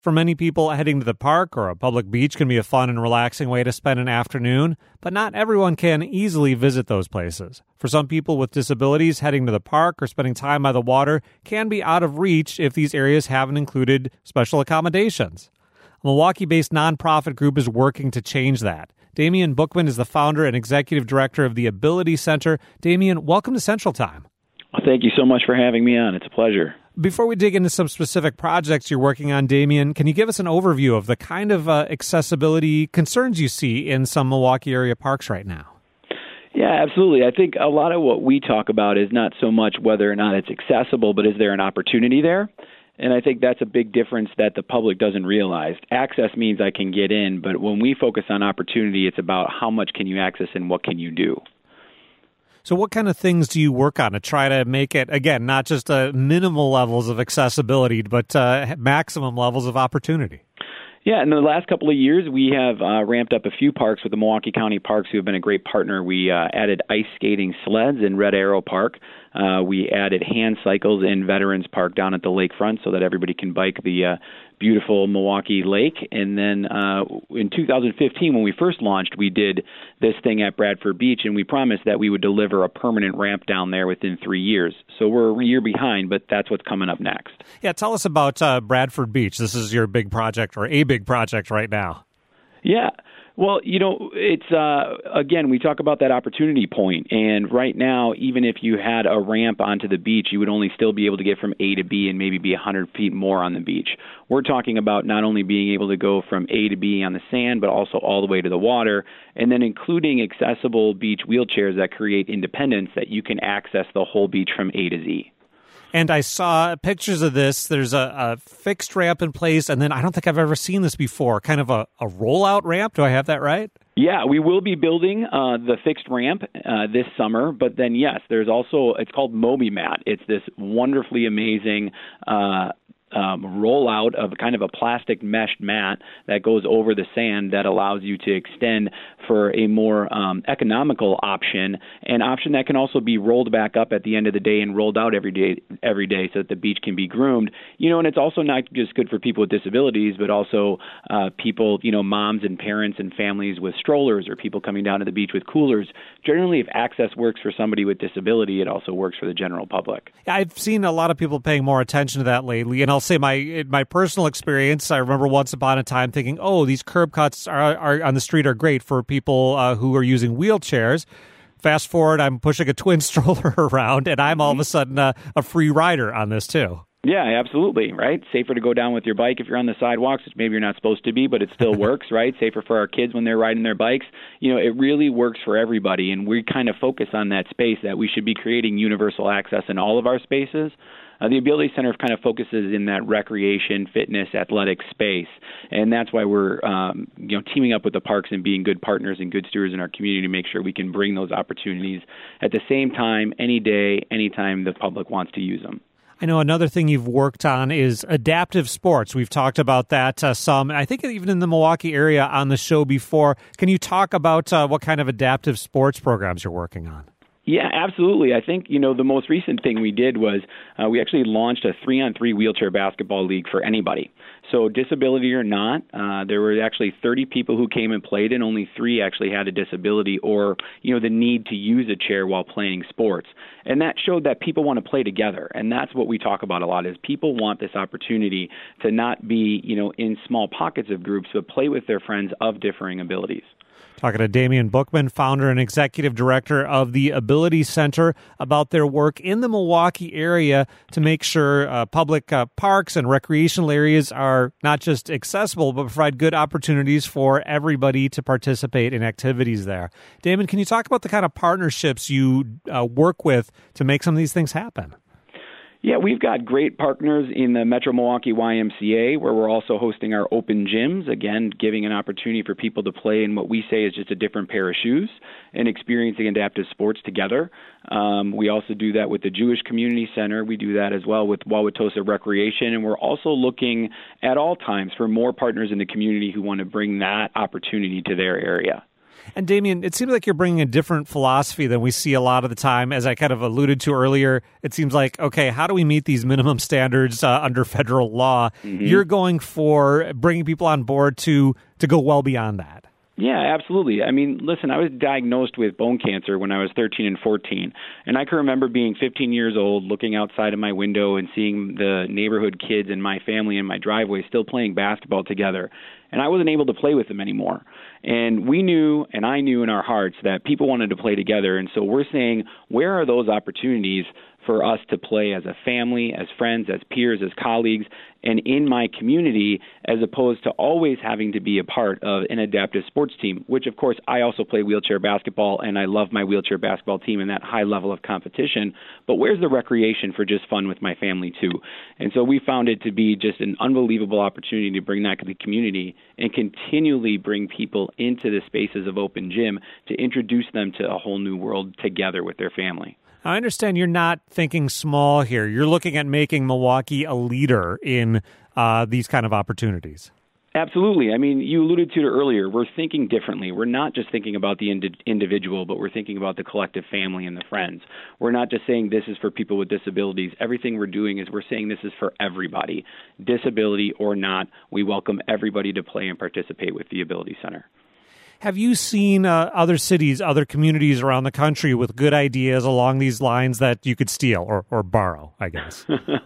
For many people, heading to the park or a public beach can be a fun and relaxing way to spend an afternoon, but not everyone can easily visit those places. For some people with disabilities, heading to the park or spending time by the water can be out of reach if these areas haven't included special accommodations. A Milwaukee-based nonprofit group is working to change that. Damian Bookman is the founder and executive director of the Ability Center. Damian, welcome to Central Time. Well, thank you so much for having me on. It's a pleasure. Before we dig into some specific projects you're working on, Damian, can you give us an overview of the kind of accessibility concerns you see in some Milwaukee area parks right now? Yeah, absolutely. I think a lot of what we talk about is not so much whether or not it's accessible, but is there an opportunity there? And I think that's a big difference that the public doesn't realize. Access means I can get in, but when we focus on opportunity, it's about how much can you access and what can you do. So what kind of things do you work on to try to make it, again, not just minimal levels of accessibility, but maximum levels of opportunity? Yeah, in the last couple of years, we have ramped up a few parks with the Milwaukee County Parks, who have been a great partner. We added ice skating sleds in Red Arrow Park. We added hand cycles in Veterans Park down at the lakefront so that everybody can bike the beautiful Milwaukee Lake. And then in 2015, when we first launched, we did this thing at Bradford Beach, and we promised that we would deliver a permanent ramp down there within 3 years. So we're a year behind, but that's what's coming up next. Yeah, tell us about Bradford Beach. This is your big project, or a big project right now. Yeah. Well, it's, again, we talk about that opportunity point. And right now, even if you had a ramp onto the beach, you would only still be able to get from A to B and maybe be 100 feet more on the beach. We're talking about not only being able to go from A to B on the sand, but also all the way to the water, and then including accessible beach wheelchairs that create independence that you can access the whole beach from A to Z. And I saw pictures of this. There's a fixed ramp in place, and then I don't think I've ever seen this before, kind of a rollout ramp. Do I have that right? Yeah, we will be building the fixed ramp this summer, but then, yes, there's also, it's called MobiMat. It's this wonderfully amazing rollout of kind of a plastic meshed mat that goes over the sand that allows you to extend for a more economical option, an option that can also be rolled back up at the end of the day and rolled out every day so that the beach can be groomed. And it's also not just good for people with disabilities, but also people, moms and parents and families with strollers or people coming down to the beach with coolers. Generally, if access works for somebody with disability, it also works for the general public. Yeah, I've seen a lot of people paying more attention to that lately, and I'll say my personal experience, I remember once upon a time thinking, these curb cuts are on the street are great for people who are using wheelchairs. Fast forward, I'm pushing a twin stroller around, and I'm all of a sudden a free rider on this too. Yeah, absolutely, right? Safer to go down with your bike if you're on the sidewalks, which maybe you're not supposed to be, but it still works, right? Safer for our kids when they're riding their bikes. It really works for everybody, and we kind of focus on that space that we should be creating universal access in all of our spaces. The Ability Center kind of focuses in that recreation, fitness, athletic space, and that's why we're teaming up with the parks and being good partners and good stewards in our community to make sure we can bring those opportunities at the same time, any day, anytime the public wants to use them. I know another thing you've worked on is adaptive sports. We've talked about that some, I think even in the Milwaukee area on the show before. Can you talk about what kind of adaptive sports programs you're working on? Yeah, absolutely. I think, the most recent thing we did was we actually launched a 3-on-3 wheelchair basketball league for anybody. So disability or not, there were actually 30 people who came and played, and only 3 actually had a disability or, the need to use a chair while playing sports. And that showed that people want to play together. And that's what we talk about a lot is people want this opportunity to not be, in small pockets of groups, but play with their friends of differing abilities. Talking to Damian Bookman, founder and executive director of the Ability Center, about their work in the Milwaukee area to make sure public parks and recreational areas are not just accessible, but provide good opportunities for everybody to participate in activities there. Damian, can you talk about the kind of partnerships you work with to make some of these things happen? Yeah, we've got great partners in the Metro Milwaukee YMCA, where we're also hosting our open gyms, again, giving an opportunity for people to play in what we say is just a different pair of shoes and experiencing adaptive sports together. We also do that with the Jewish Community Center. We do that as well with Wauwatosa Recreation, and we're also looking at all times for more partners in the community who want to bring that opportunity to their area. And Damien, it seems like you're bringing a different philosophy than we see a lot of the time. As I kind of alluded to earlier, it seems like, okay, how do we meet these minimum standards under federal law? Mm-hmm. You're going for bringing people on board to go well beyond that. Yeah, absolutely. I mean, listen, I was diagnosed with bone cancer when I was 13 and 14, and I can remember being 15 years old, looking outside of my window and seeing the neighborhood kids in my family in my driveway still playing basketball together, and I wasn't able to play with them anymore. And we knew, and I knew in our hearts, that people wanted to play together, and so we're saying, where are those opportunities for us to play as a family, as friends, as peers, as colleagues, and in my community, as opposed to always having to be a part of an adaptive sports team, which, of course, I also play wheelchair basketball, and I love my wheelchair basketball team and that high level of competition. But where's the recreation for just fun with my family, too? And so we found it to be just an unbelievable opportunity to bring that to the community and continually bring people into the spaces of Open Gym to introduce them to a whole new world together with their family. I understand you're not thinking small here. You're looking at making Milwaukee a leader in these kind of opportunities. Absolutely. I mean, you alluded to it earlier. We're thinking differently. We're not just thinking about the individual, but we're thinking about the collective family and the friends. We're not just saying this is for people with disabilities. Everything we're doing is we're saying this is for everybody. Disability or not, we welcome everybody to play and participate with the Ability Center. Have you seen other cities, other communities around the country with good ideas along these lines that you could steal or borrow, I guess?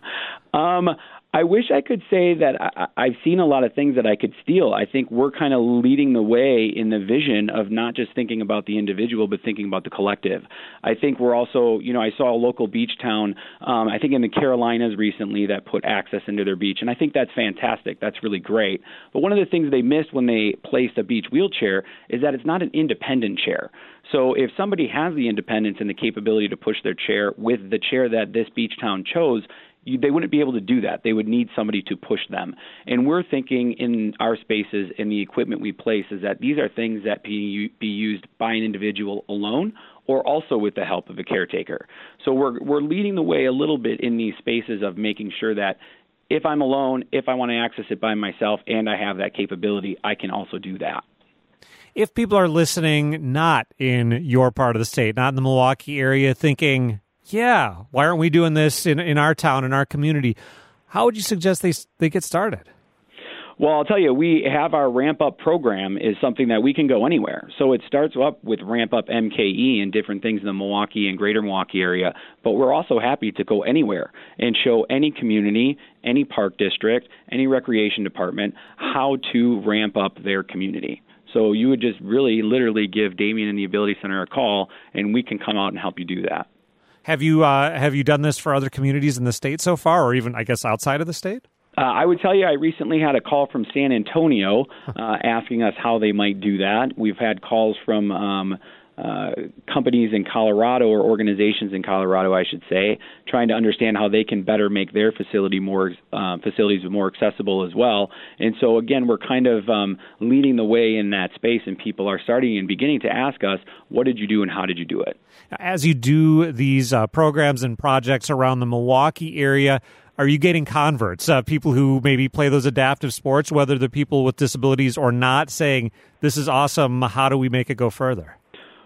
I wish I could say that I've seen a lot of things that I could steal. I think we're kind of leading the way in the vision of not just thinking about the individual, but thinking about the collective. I think we're also, I saw a local beach town, I think in the Carolinas recently, that put access into their beach, and I think that's fantastic. That's really great. But one of the things they missed when they placed a beach wheelchair is that it's not an independent chair. So if somebody has the independence and the capability to push their chair with the chair that this beach town chose, they wouldn't be able to do that. They would need somebody to push them. And we're thinking in our spaces and the equipment we place is that these are things that be used by an individual alone or also with the help of a caretaker. So we're leading the way a little bit in these spaces of making sure that if I'm alone, if I want to access it by myself and I have that capability, I can also do that. If people are listening not in your part of the state, not in the Milwaukee area, thinking, yeah, why aren't we doing this in our town, in our community? How would you suggest they get started? Well, I'll tell you, we have our Ramp Up program is something that we can go anywhere. So it starts up with Ramp Up MKE and different things in the Milwaukee and greater Milwaukee area, but we're also happy to go anywhere and show any community, any park district, any recreation department how to ramp up their community. So you would just really literally give Damien and the Ability Center a call, and we can come out and help you do that. Have you done this for other communities in the state so far, or even, I guess, outside of the state? I would tell you I recently had a call from San Antonio asking us how they might do that. We've had calls from companies in Colorado, or organizations in Colorado, I should say, trying to understand how they can better make their facilities more accessible as well. And so, again, we're kind of leading the way in that space, and people are starting and beginning to ask us, what did you do and how did you do it? As you do these programs and projects around the Milwaukee area, are you getting converts, people who maybe play those adaptive sports, whether they're people with disabilities or not, saying, this is awesome, how do we make it go further?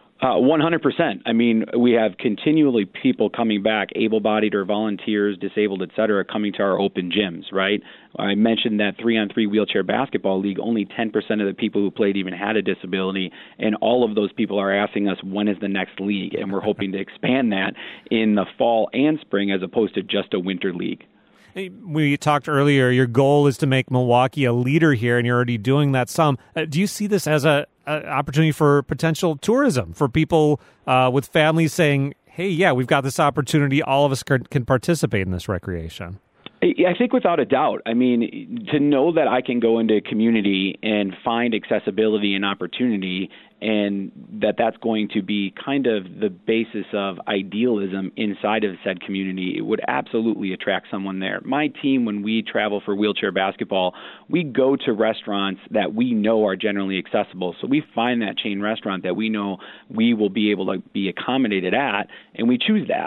100%. I mean, we have continually people coming back, able-bodied or volunteers, disabled, et cetera, coming to our open gyms, right? I mentioned that 3-on-3 wheelchair basketball league, only 10% of the people who played even had a disability, and all of those people are asking us, when is the next league? And we're hoping to expand that in the fall and spring as opposed to just a winter league. We talked earlier, your goal is to make Milwaukee a leader here, and you're already doing that some. Do you see this as an opportunity for potential tourism, for people with families saying, hey, yeah, we've got this opportunity, all of us can participate in this recreation? I think without a doubt. I mean, to know that I can go into a community and find accessibility and opportunity, and that's going to be kind of the basis of idealism inside of said community, it would absolutely attract someone there. My team, when we travel for wheelchair basketball, we go to restaurants that we know are generally accessible. So we find that chain restaurant that we know we will be able to be accommodated at, and we choose that.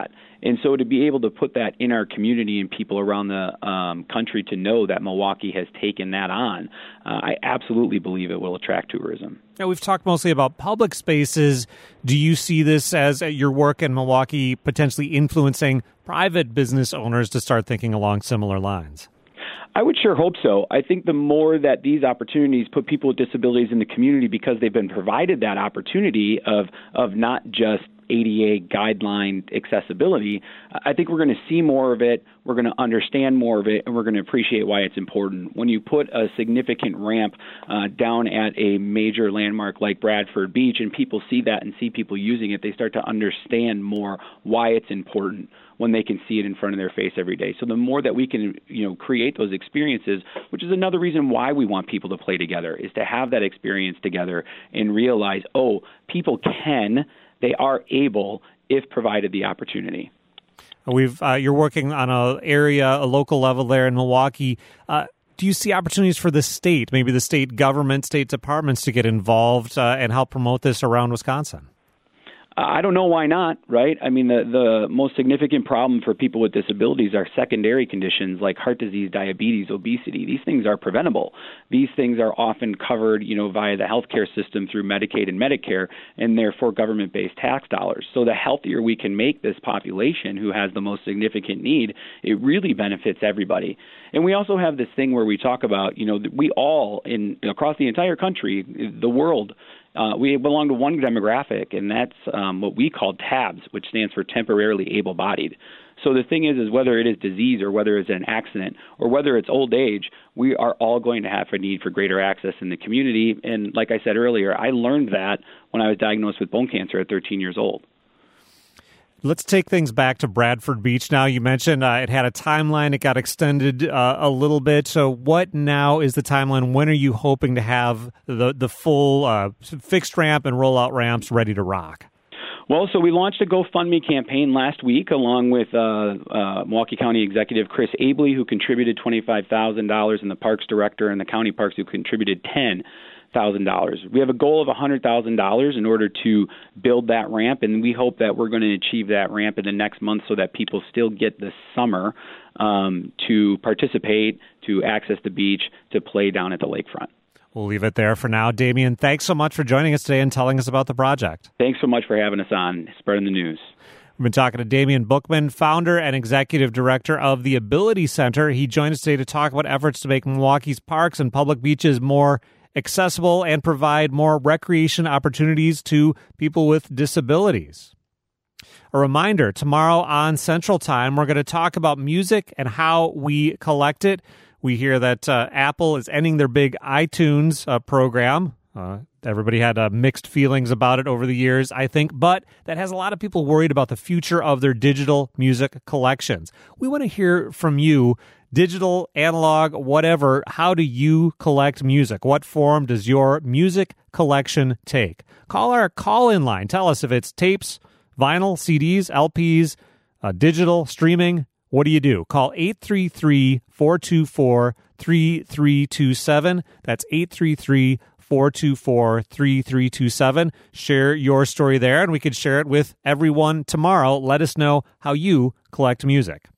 And so to be able to put that in our community and people around the country to know that Milwaukee has taken that on, I absolutely believe it will attract tourism. Now, we've talked mostly about public spaces. Do you see this as your work in Milwaukee potentially influencing private business owners to start thinking along similar lines? I would sure hope so. I think the more that these opportunities put people with disabilities in the community because they've been provided that opportunity of not just ADA guideline accessibility, I think we're going to see more of it, we're going to understand more of it, and we're going to appreciate why it's important. When you put a significant ramp down at a major landmark like Bradford Beach and people see that and see people using it, they start to understand more why it's important when they can see it in front of their face every day. So the more that we can, create those experiences, which is another reason why we want people to play together, is to have that experience together and realize, people they are able if provided the opportunity. You're working on a local level there in Milwaukee. Do you see opportunities for the state, maybe the state government, state departments to get involved and help promote this around Wisconsin? I don't know why not, right? I mean, the most significant problem for people with disabilities are secondary conditions like heart disease, diabetes, obesity. These things are preventable. These things are often covered, via the healthcare system through Medicaid and Medicare, and therefore government-based tax dollars. So the healthier we can make this population who has the most significant need, it really benefits everybody. And we also have this thing where we talk about, we all across the entire country, the world, we belong to one demographic, and that's what we call TABS, which stands for temporarily able-bodied. So the thing is whether it is disease or whether it's an accident or whether it's old age, we are all going to have a need for greater access in the community. And like I said earlier, I learned that when I was diagnosed with bone cancer at 13 years old. Let's take things back to Bradford Beach now. You mentioned it had a timeline. It got extended a little bit. So what now is the timeline? When are you hoping to have the full fixed ramp and rollout ramps ready to rock? Well, so we launched a GoFundMe campaign last week along with Milwaukee County Executive Chris Abley, who contributed $25,000, and the Parks Director and the County Parks, who contributed $10,000. We have a goal of $100,000 in order to build that ramp, and we hope that we're going to achieve that ramp in the next month so that people still get the summer to participate, to access the beach, to play down at the lakefront. We'll leave it there for now. Damian, thanks so much for joining us today and telling us about the project. Thanks so much for having us on, spreading the news. We've been talking to Damian Bookman, founder and executive director of the Ability Center. He joined us today to talk about efforts to make Milwaukee's parks and public beaches more accessible and provide more recreation opportunities to people with disabilities. A reminder, tomorrow on Central Time, we're going to talk about music and how we collect it. We hear that Apple is ending their big iTunes program. Everybody had mixed feelings about it over the years, I think, but that has a lot of people worried about the future of their digital music collections. We want to hear from you, digital, analog, whatever. How do you collect music? What form does your music collection take? Call our call-in line. Tell us if it's tapes, vinyl, CDs, LPs, digital, streaming. What do? Call 833-424-3327. That's 833-424-3327. Share your story there, and we could share it with everyone tomorrow. Let us know how you collect music.